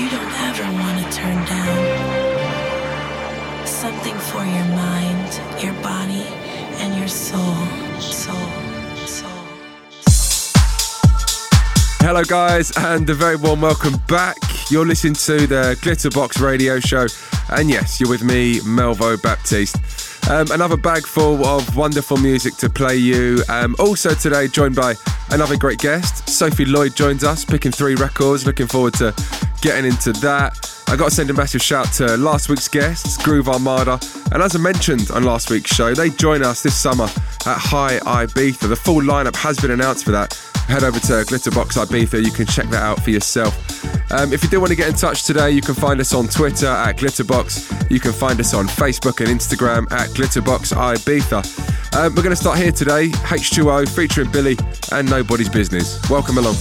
you don't ever want to turn down. Something for your mind, your body, and your soul. Hello guys, and a very warm welcome back. You're listening to the Glitterbox radio show, and yes, you're with me, Melvo Baptiste. Another bag full of wonderful music to play you. Also today joined by another great guest. Sophie Lloyd joins us, picking 3 records. Looking forward to getting into that. I got to send a massive shout to last week's guests, Groove Armada. And as I mentioned on last week's show, they join us this summer at High Ibiza. The full lineup has been announced for that. Head over to Glitterbox Ibiza, you can check that out for yourself. If you do want to get in touch today, you can find us on Twitter at Glitterbox. You can find us on Facebook and Instagram at Glitterbox Ibiza. We're going to start here today, H2O featuring Billy and Nobody's Business. Welcome along.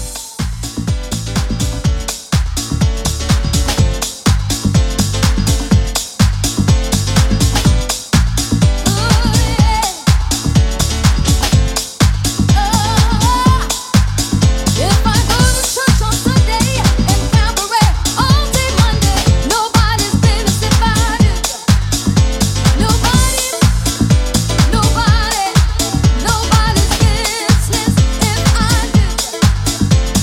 Nobody's business if I do.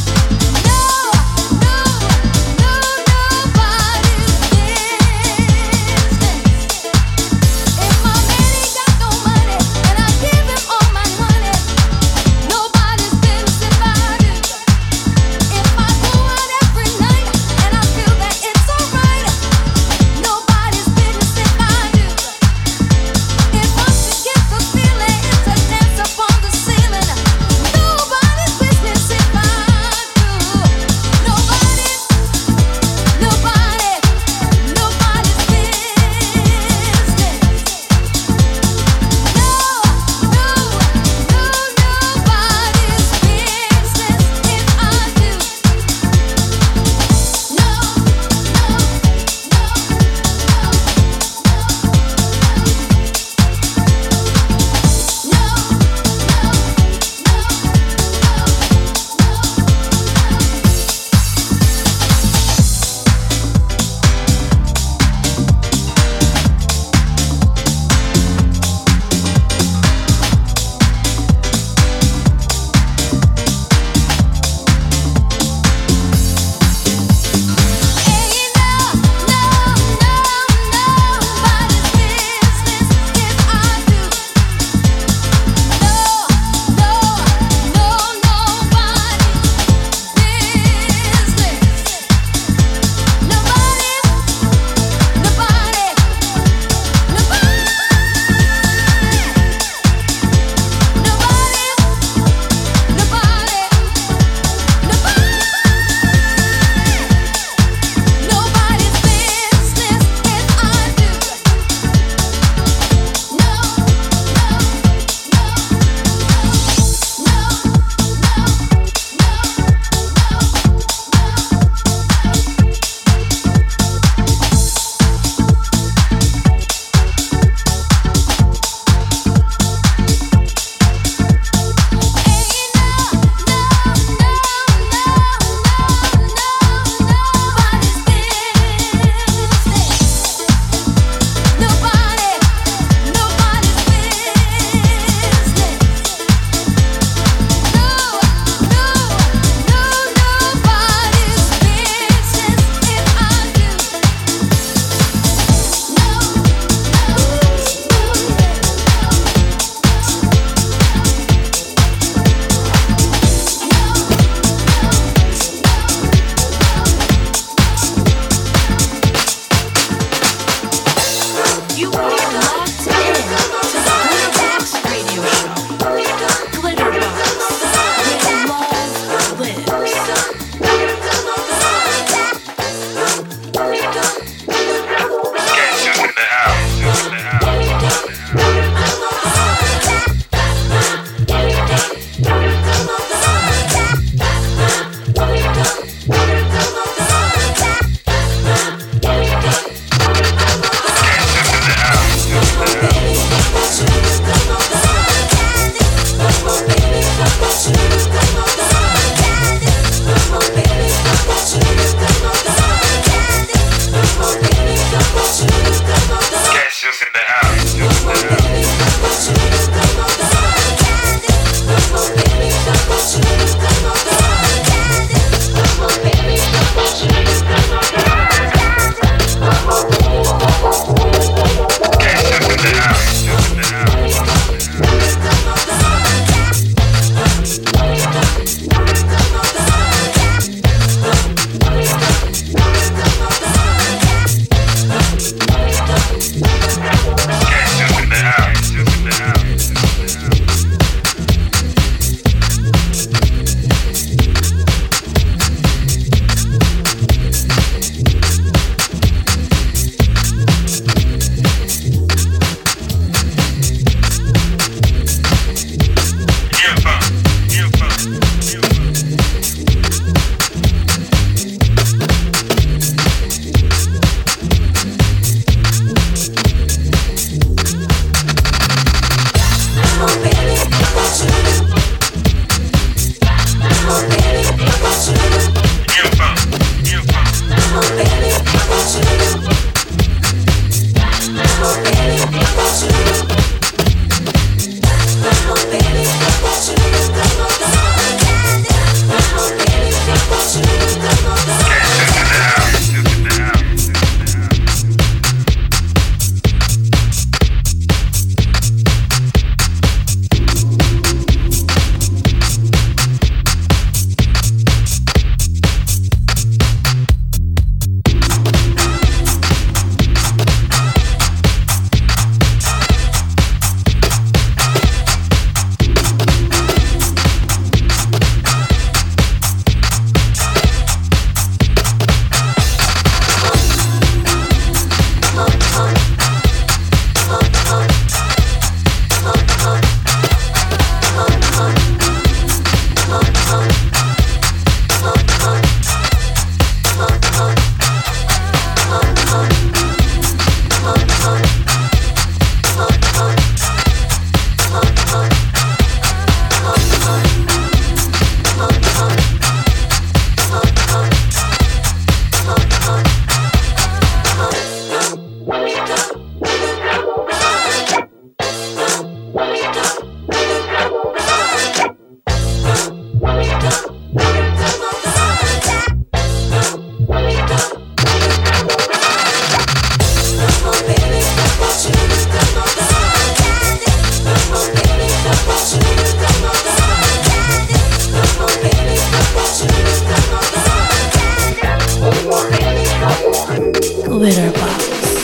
Glitterbox.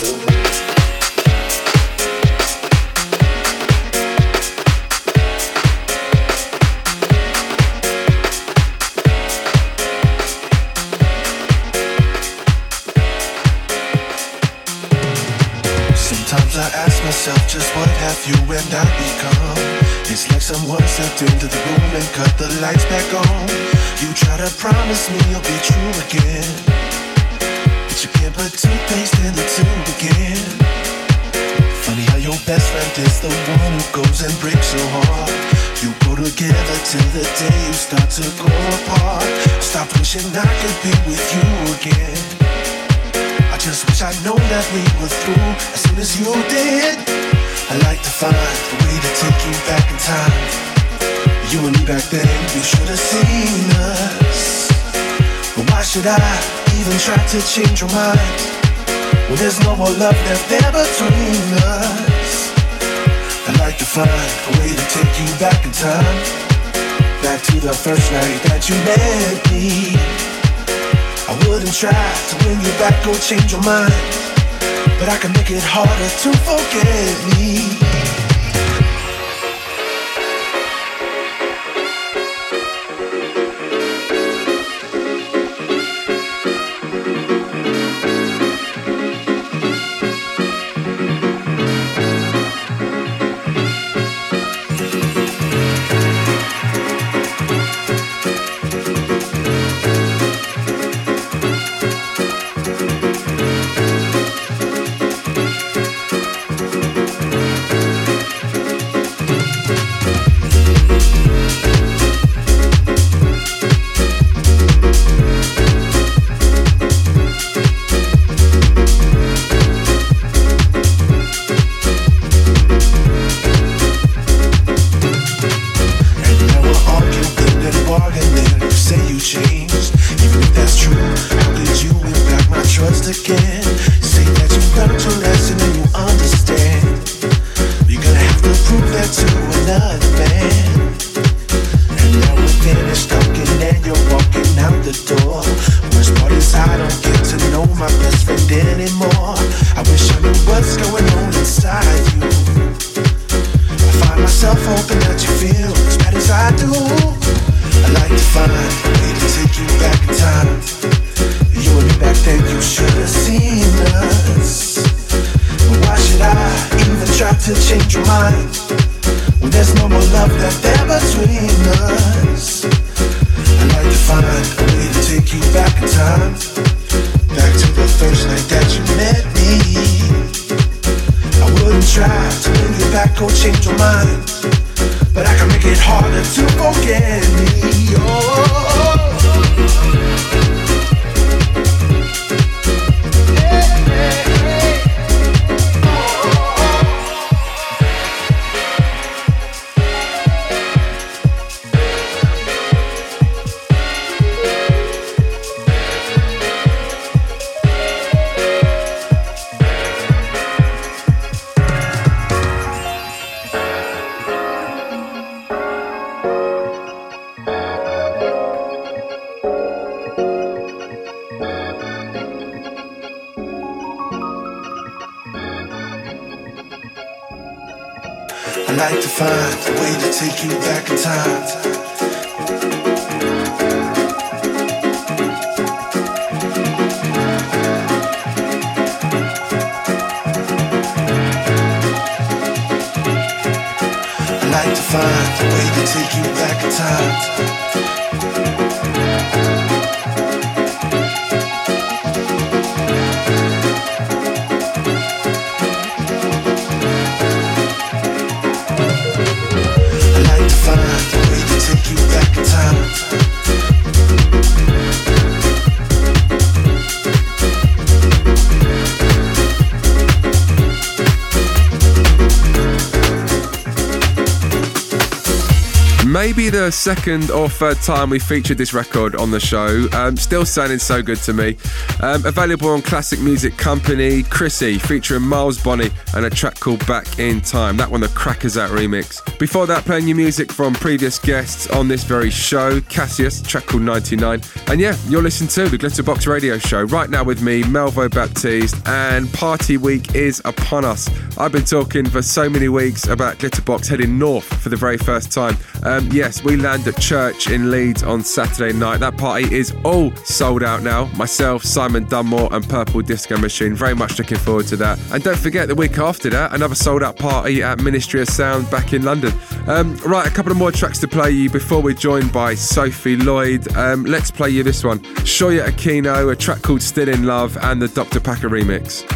Sometimes I ask myself just what have you and I become. It's like someone stepped into the room and cut the lights back on. You try to promise me you'll be true again, but you can't put toothpaste in the tube again. Funny how your best friend is the one who goes and breaks your heart. You go together till the day you start to go apart. Stop wishing I could be with you again. I just wish I'd known that we were through as soon as you did. I like to find a way to take you back in time. You and me back then, you should have seen us. But why should I even try to change your mind when there's no more love left there between us? I like to find a way to take you back in time, back to the first night that you met me. I wouldn't try to win you back or change your mind, but I can make it harder to forget me. I like to find a way to take you back in time. I like to find a way to take you back in time. maybe the second or third time we featured this record on the show. Still sounding so good to me. Available on Classic Music Company, Chrissy featuring Miles Bonney and a track called Back in Time. That one, the Crackers Out remix. Before that, playing new music from previous guests on this very show, Cassius, track called 99. And yeah, you're listening to the Glitterbox Radio Show right now with me, Melvo Baptiste, and party week is upon us. I've been talking for so many weeks about Glitterbox heading north for the very first time. Yes, we land at Church in Leeds on Saturday night. That party is all sold out now. Myself, Simon Dunmore and Purple Disco Machine. Very much looking forward to that. And don't forget, the week after that, another sold out party at Ministry of Sound back in London. Right, a couple of more tracks to play you before we're joined by Sophie Lloyd. Let's play you this one. Shoya Aquino, a track called Still in Love, and the Dr. Packer remix.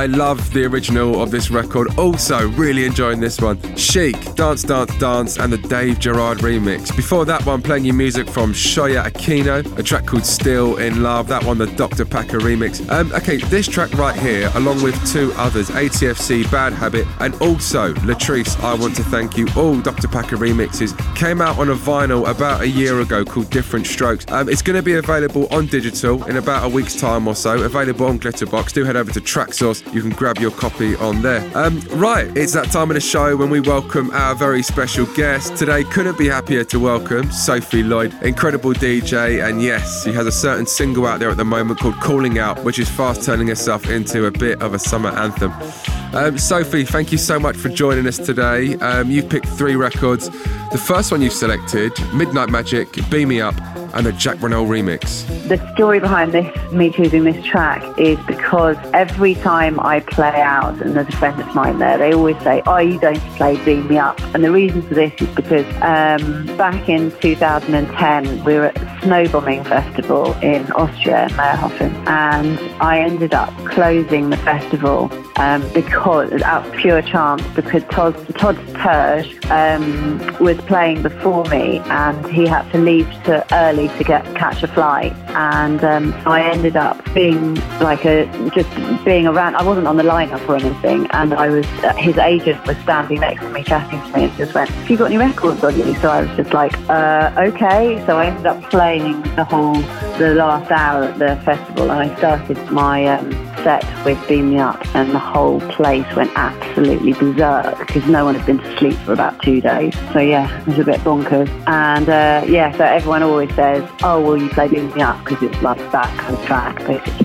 love the original of this record. Also, really enjoying this one. Chic, Dance, Dance, Dance, and the Dave Gerard remix. Before that one, playing you music from Shoya Aquino, a track called Still in Love. That one, the Dr. Packer remix. Okay, this track right here, along with two others, ATFC, Bad Habit, and also Latrice, I Want to Thank You, all Dr. Packer remixes, came out on a vinyl about a year ago called Different Strokes. It's going to be available on digital in about a week's time or so, available on Glitterbox. Do head over to Traxsource, you can grab your copy on there. Right, it's that time of the show when we welcome our very special guest. Today, couldn't be happier to welcome Sophie Lloyd, incredible DJ, and yes, she has a certain single out there at the moment called Calling Out, which is fast turning herself into a bit of a summer anthem. Sophie, thank you so much for joining us today. You've picked 3 records. The first one you've selected, Midnight Magic, Beam Me Up, and the Jack Brunel remix. The story behind me choosing this track is because every time I play out, and there's a friend of mine there, they always say, "Are you going to play Beam Me Up?" And the reason for this is because back in 2010, we were at the Snowbombing Festival in Austria, Meyerhofen, and I ended up closing the festival because, out of pure chance, because Todd Terge was playing before me, and he had to leave early to catch a flight, and so I ended up being just being around. I wasn't on the lineup or anything, and I was his agent was standing next to me chatting to me and just went, "Have you got any records on you?" So I was just like, okay. So I ended up playing the last hour at the festival, and I started my set with Beam Me Up, and the whole place went absolutely berserk because no one had been to sleep for about 2 days. So yeah, it was a bit bonkers. And so everyone always says, "Oh, will you play Beam Me Up?" because it's like that kind of track, basically.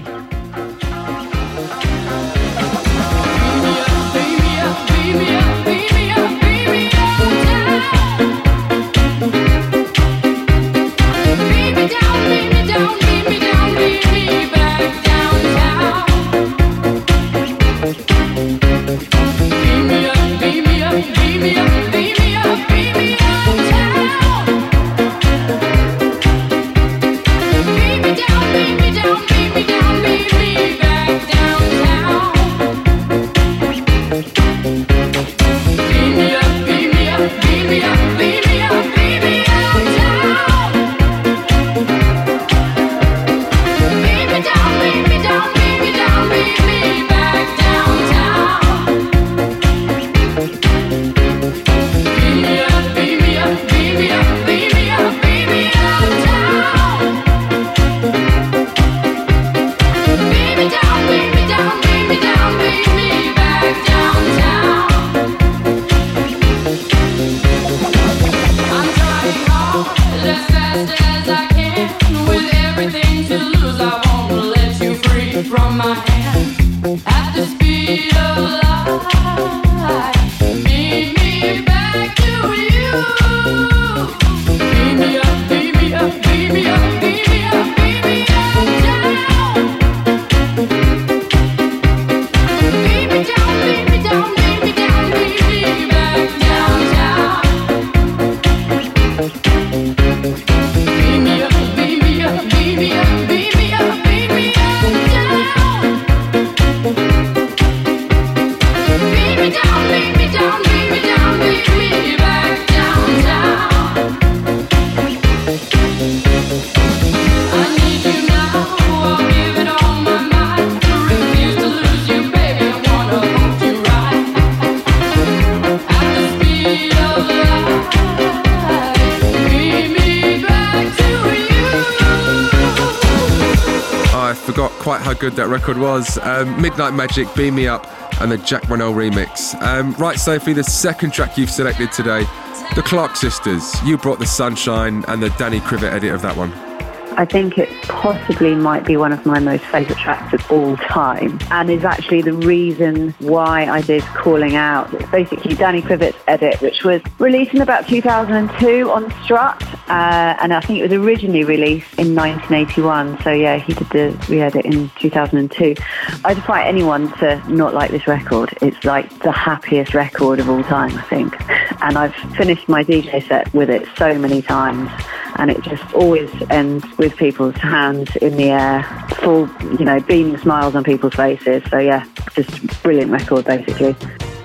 Good that record was. Midnight Magic, Beam Me Up, and the Jack Brunel remix. Right, Sophie, the second track you've selected today, the Clark Sisters. You brought the Sunshine and the Danny Krivit edit of that one. I think it possibly might be one of my most favourite tracks of all time, and is actually the reason why I did Calling Out. It's basically Danny Krivit's edit, which was released in about 2002 on Strut, and I think it was originally released in 1981. So yeah, he did the re-edit in 2002. I defy anyone to not like this record. It's like the happiest record of all time, I think. And I've finished my DJ set with it so many times. and it just always ends with people's hands in the air, full, you know, beaming smiles on people's faces. So yeah, just a brilliant record basically.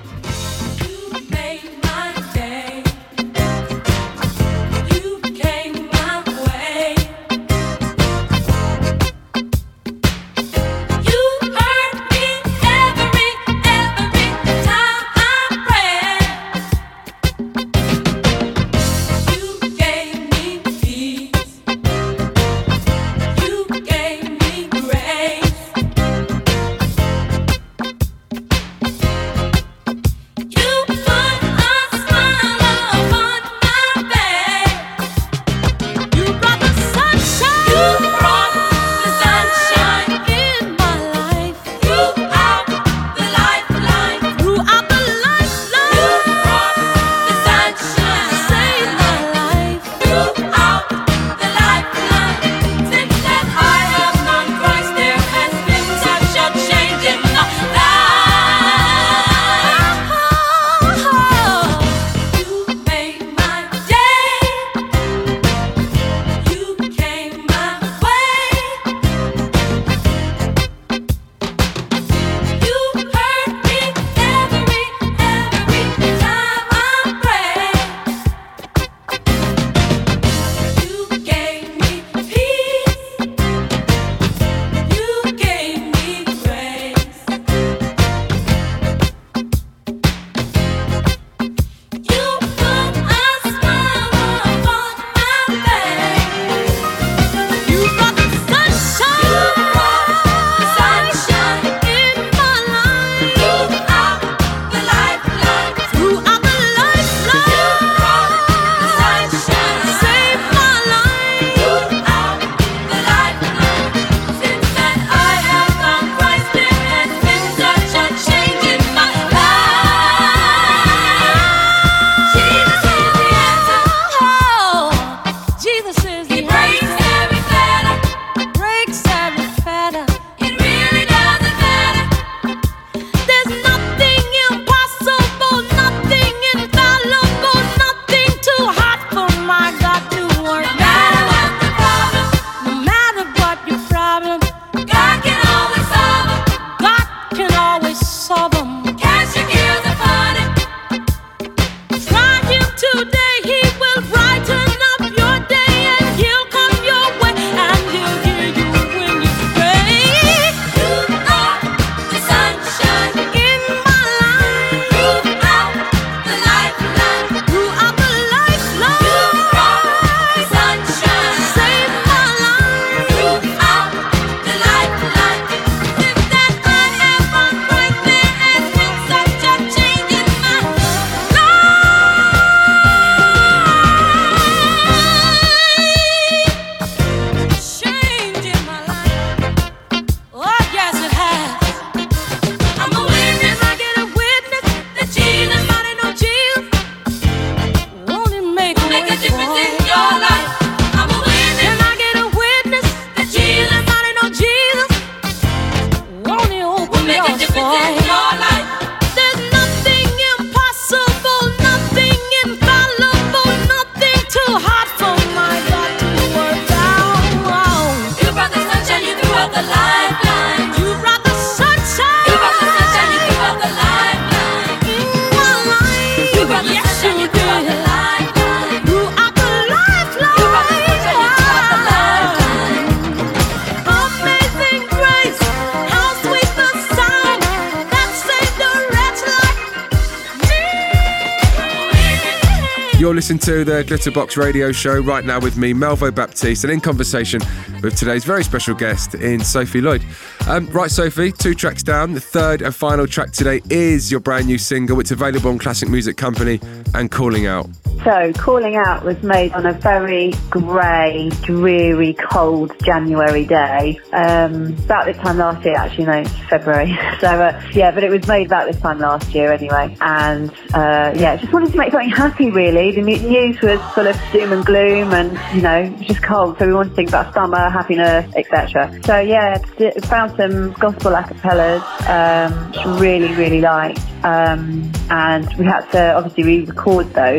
You're listening to the Glitterbox Radio Show right now with me, Melvo Baptiste, and in conversation with today's very special guest in Sophie Lloyd. Right, Sophie, 2 tracks down. The third and final track today is your brand new single. It's available on Classic Music Company and Calling Out. So, Calling Out was made on a very grey, dreary, cold January day. About this time last year, actually, no, it's February. So, but it was made about this time last year anyway. And, just wanted to make something happy, really. The news was full of doom and gloom and, it was just cold. So we wanted to think about summer, happiness, etc. So, found some gospel acapellas, which I really, really liked. And we had to obviously re-record those. So that's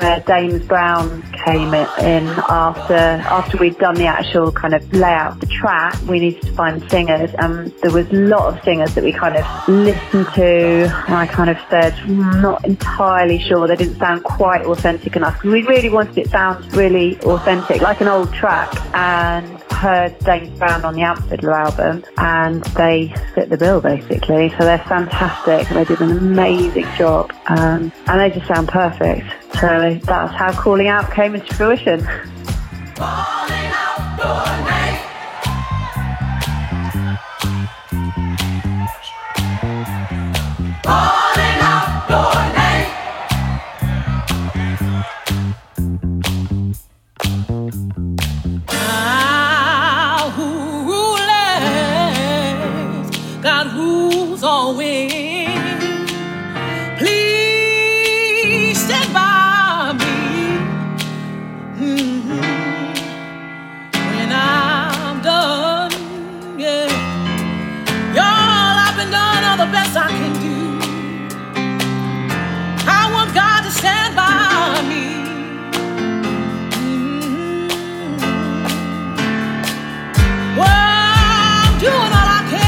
James Brown came in after we'd done the actual kind of layout of the track. We needed to find singers, and there was a lot of singers that we kind of listened to, and I kind of said, I'm not entirely sure, they didn't sound quite authentic enough, because we really wanted it to sound really authentic, like an old track, and heard James Brown on the Amp Fiddler album, and they fit the bill basically. So they're fantastic, and they did an amazing job, and they just sound perfect. So that's how Calling Out came into fruition. Calling out your name. Calling out your name. God rules always. Please stand by me when I'm done. Yeah, y'all, I've been done all the best I can do. I want God to stand by me. Well, I'm doing all I can.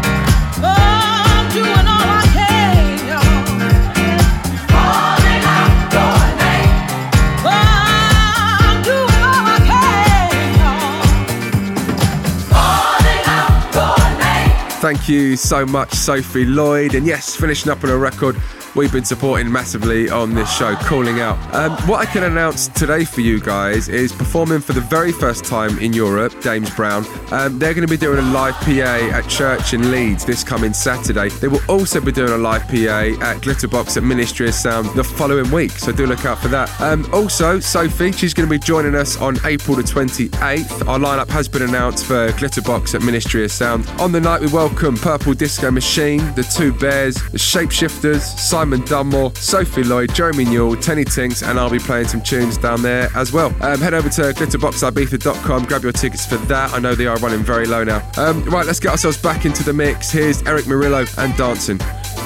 Calling out Thank you so much, Sophie Lloyd. And yes, finishing up on a record we've been supporting massively on this show, Calling Out. What I can announce today for you guys is performing for the very first time in Europe, James Brown. They're going to be doing a live PA at church in Leeds this coming Saturday. They will also be doing a live PA at Glitterbox at Ministry of Sound the following week, so do look out for that. Also, Sophie, she's going to be joining us on April the 28th. Our lineup has been announced for Glitterbox at Ministry of Sound. On the night we welcome Purple Disco Machine, The Two Bears, The Shapeshifters, Simon Dunmore, Sophie Lloyd, Jeremy Newell, Tenny Tinks, and I'll be playing some tunes down there as well. Head over to glitterboxibiza.com, grab your tickets for that. I know they are running very low now. Right, let's get ourselves back into the mix. Here's Eric Murillo and Dancing.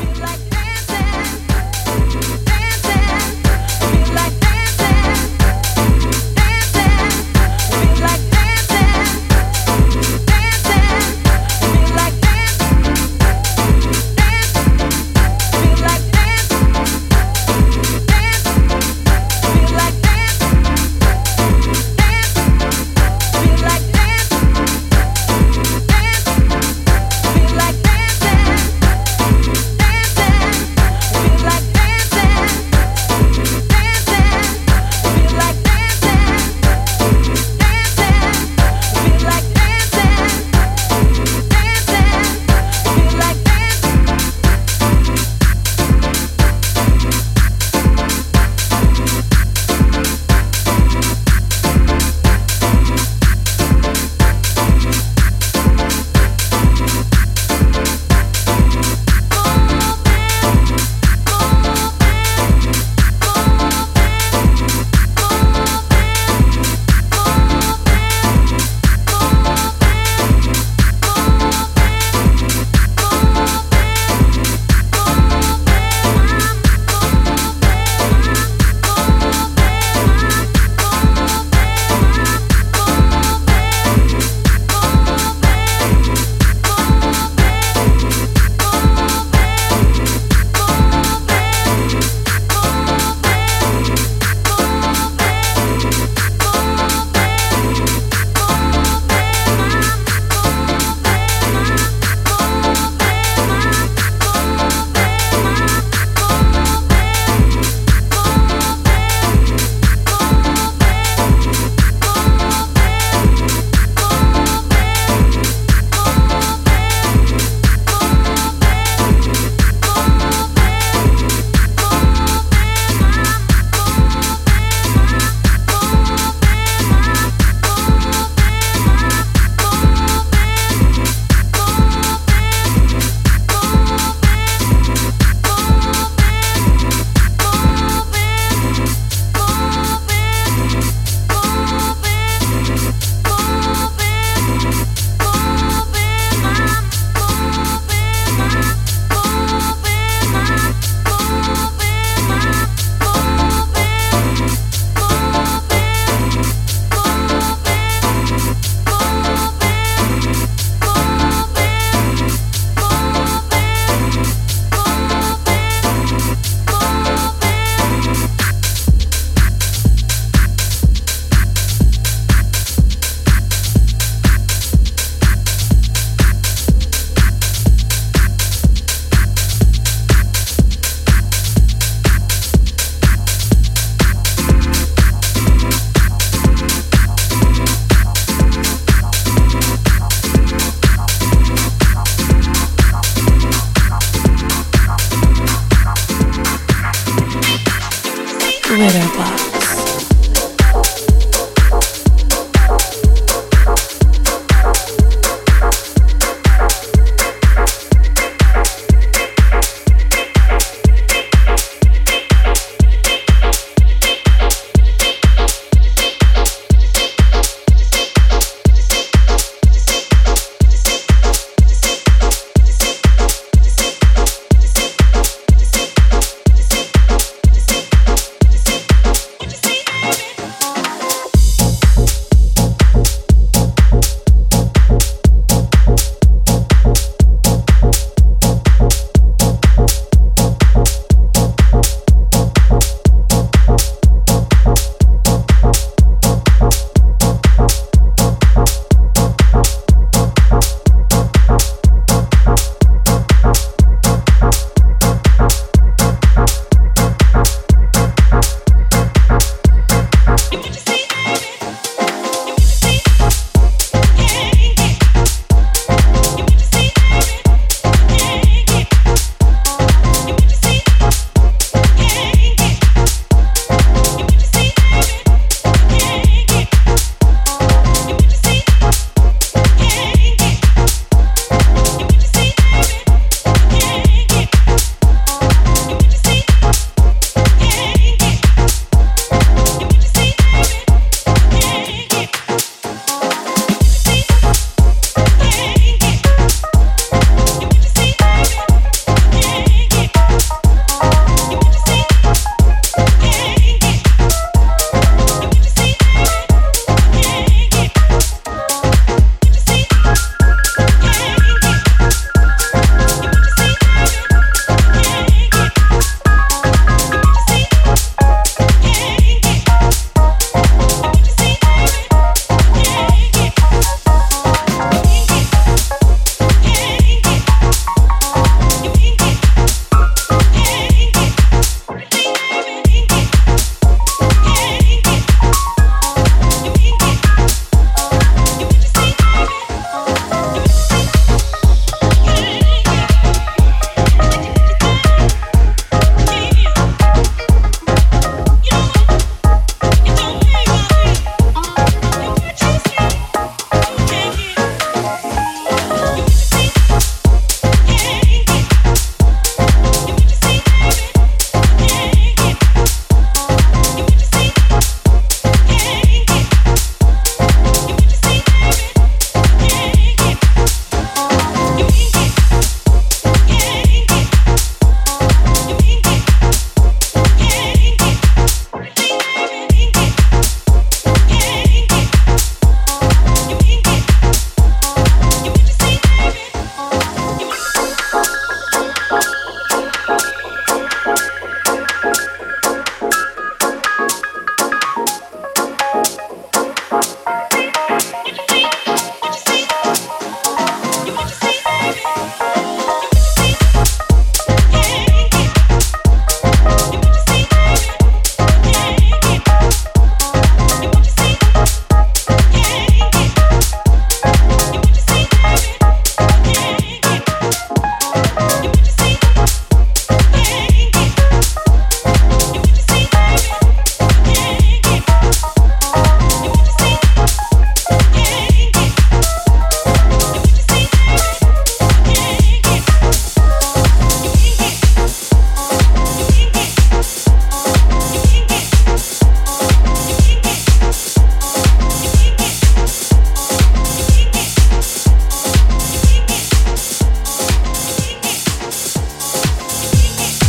Glitterbox.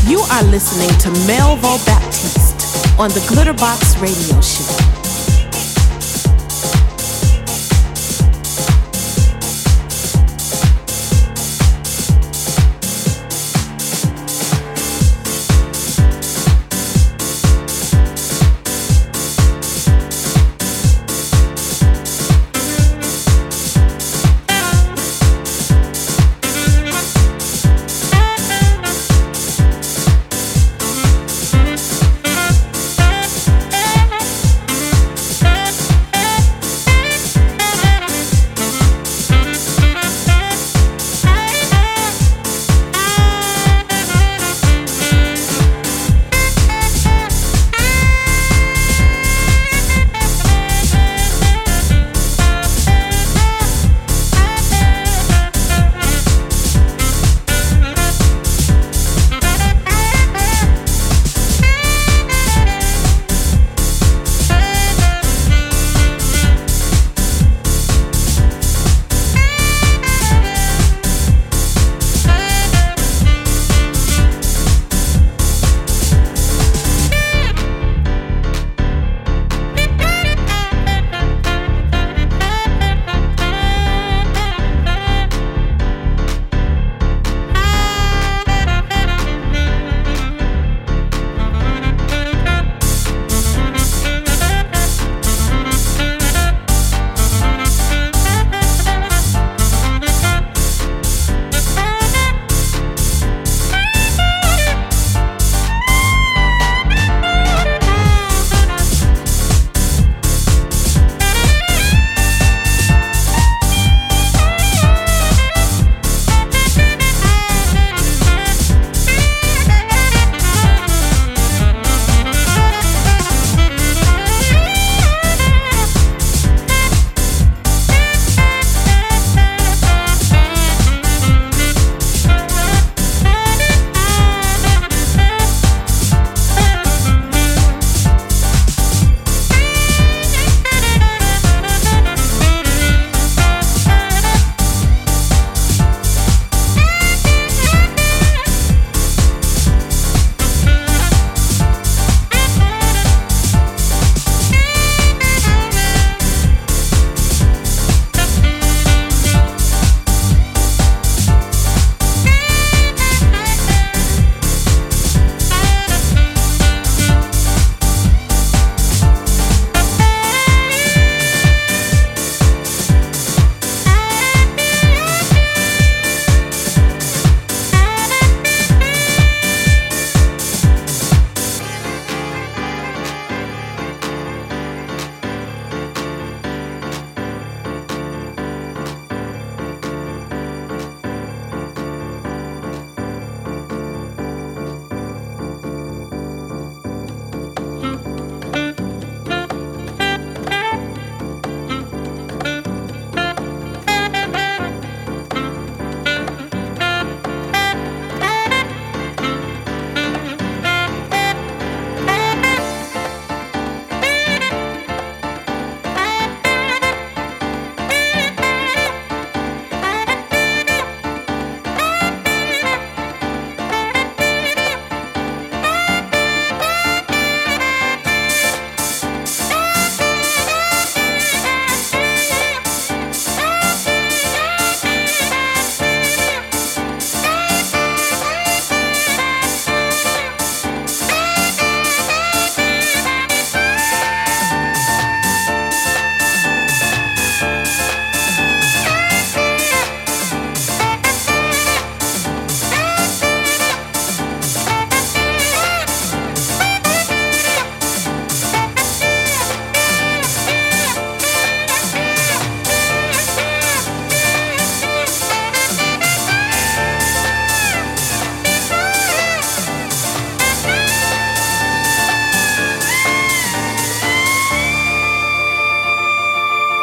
You are listening to Melvo Baptiste on the Glitterbox Radio Show.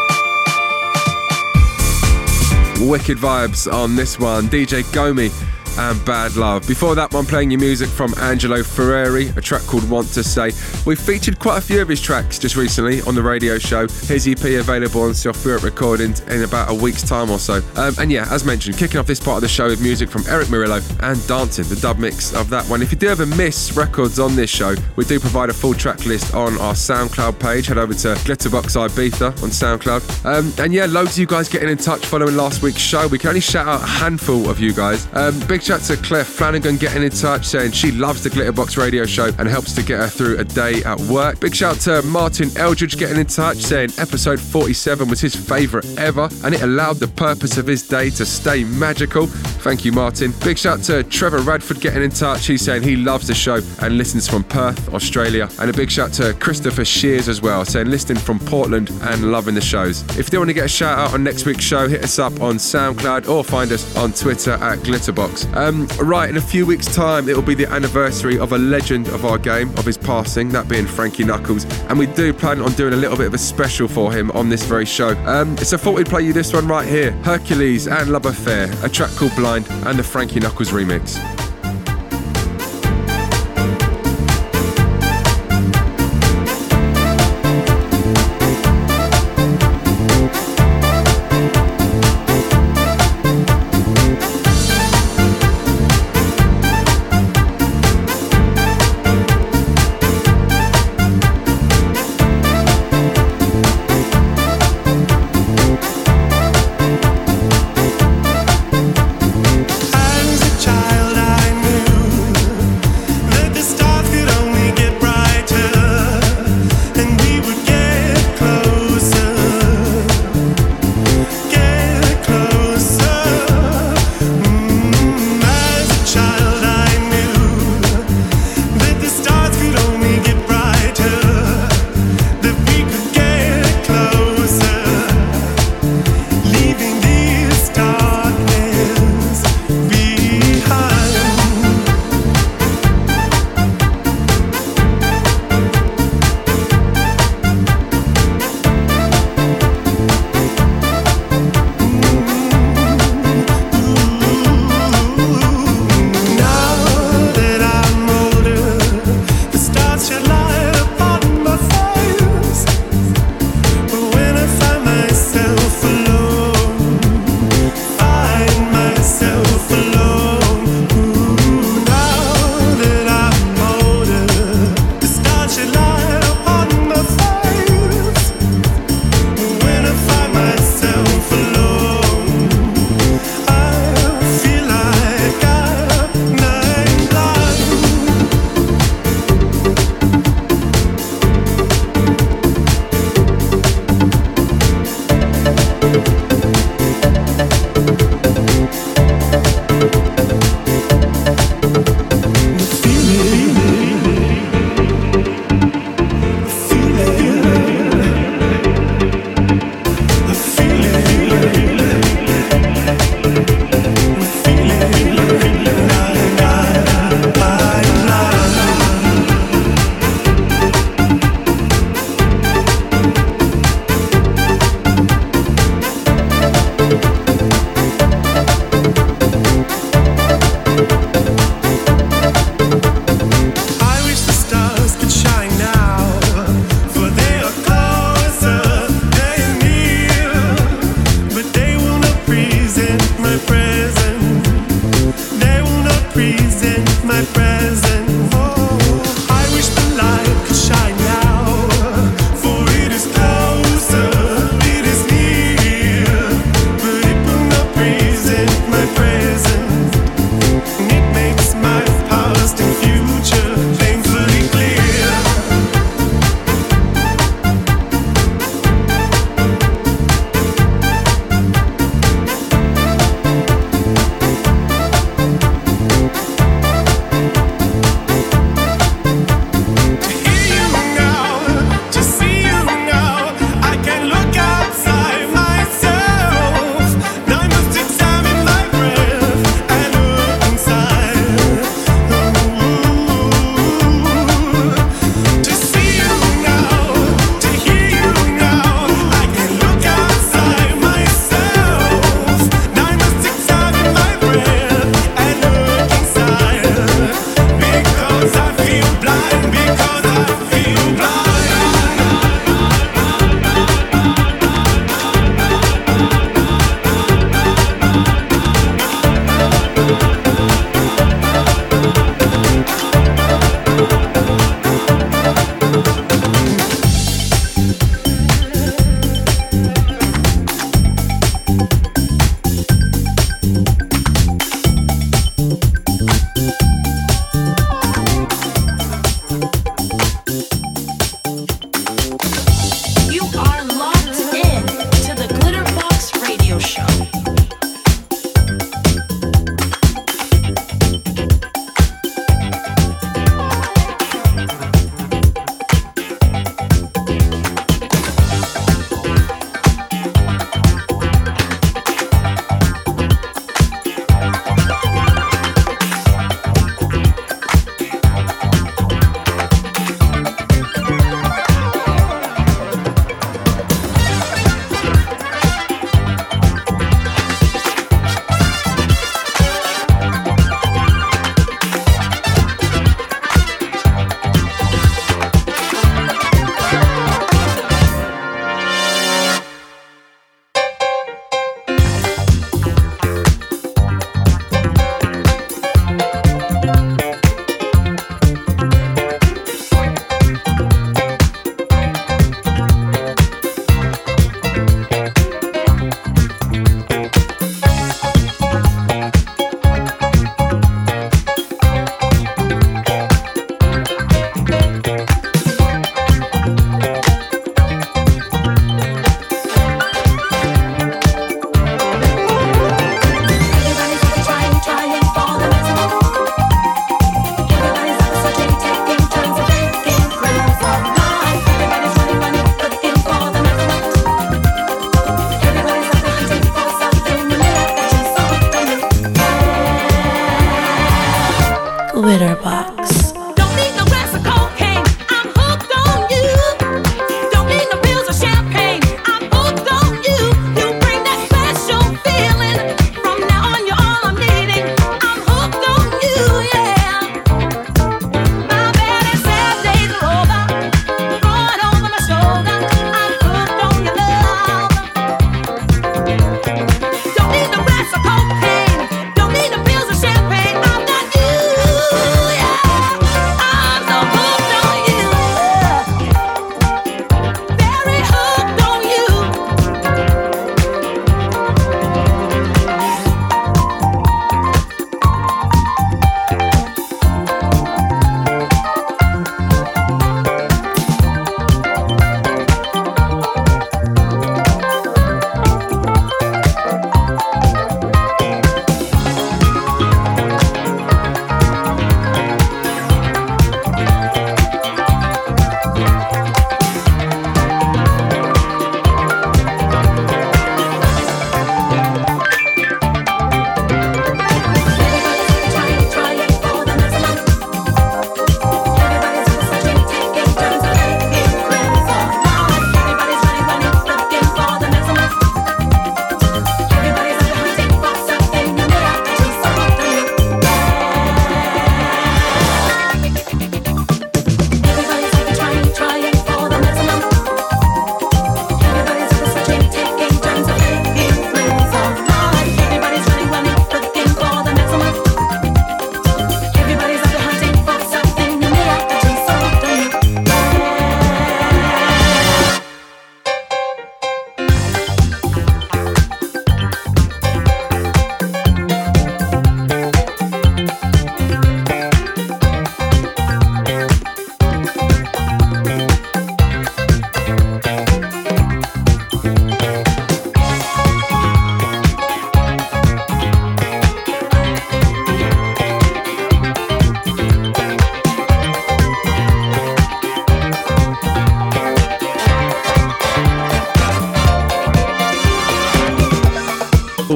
Wicked vibes on this one. DJ Gomi and Bad Love. Before that one, playing your music from Angelo Ferreri, a track called Want to Say. We've featured quite a few of his tracks just recently on the radio show. His EP available on Sulphuric Recordings in about a week's time or so. And yeah, as mentioned, kicking off this part of the show with music from Eric Murillo and Dancing, the dub mix of that one. If you do ever miss records on this show, we do provide a full track list on our SoundCloud page. Head over to Glitterbox Ibiza on SoundCloud. And yeah, loads of you guys getting in touch following last week's show. We can only shout out a handful of you guys. Big shout to Claire Flanagan getting in touch, saying she loves the Glitterbox radio show and helps to get her through a day at work. Big shout to Martin Eldridge getting in touch, saying episode 47 was his favourite ever and it allowed the purpose of his day to stay magical. Thank you, Martin. Big shout to Trevor Radford getting in touch. He's saying he loves the show and listens from Perth, Australia. And a big shout to Christopher Shears as well, saying listening from Portland and loving the shows. If you do want to get a shout out on next week's show, hit us up on SoundCloud or find us on Twitter at Glitterbox. Right, in a few weeks' time, it will be the anniversary of a legend of our game, of his passing, that being Frankie Knuckles. And we do plan on doing a little bit of a special for him on this very show. So I thought we'd play you this one right here. Hercules and Love Affair, a track called Blind, and the Frankie Knuckles remix. As a child, I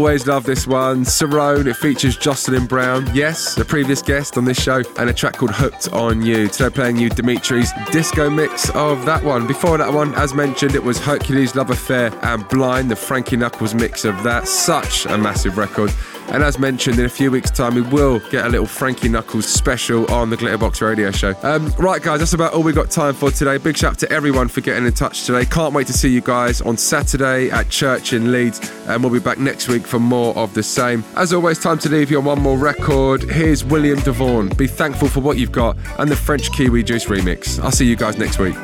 Always love this one. Cerrone, it features Jocelyn Brown. Yes, the previous guest on this show, and a track called Hooked on You. Today playing you Dimitri's disco mix of that one. Before that one, as mentioned, it was Hercules, Love Affair and Blind, the Frankie Knuckles mix of that. Such a massive record. And as mentioned, in a few weeks' time, we will get a little Frankie Knuckles special on the Glitterbox Radio Show. Right, guys, that's about all we got time for today. Big shout out to everyone for getting in touch today. Can't wait to see you guys on Saturday at church in Leeds. And we'll be back next week for more of the same. As always, time to leave you on one more record. Here's William DeVaughn. Be thankful for what you've got, and the French Kiwi Juice remix. I'll see you guys next week.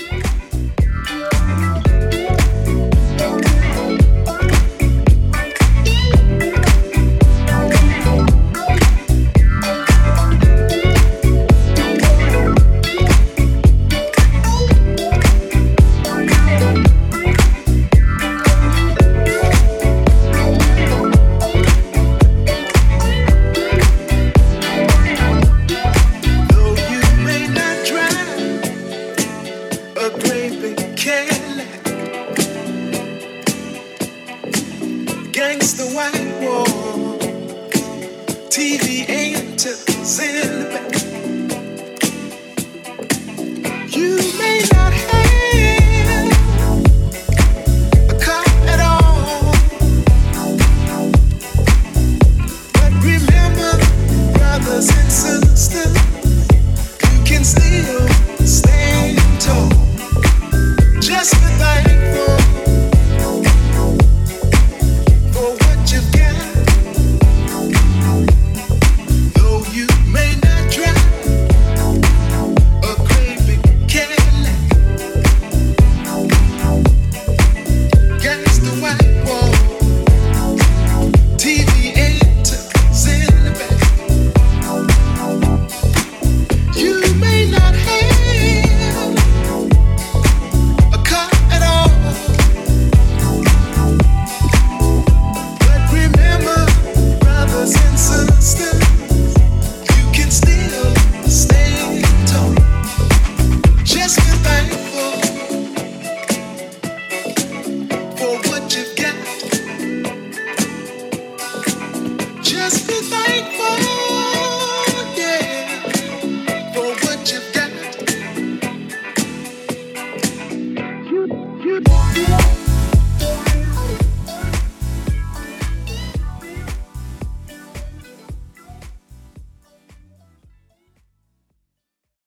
Gangsta white wall, TV antennas in the back. You may not have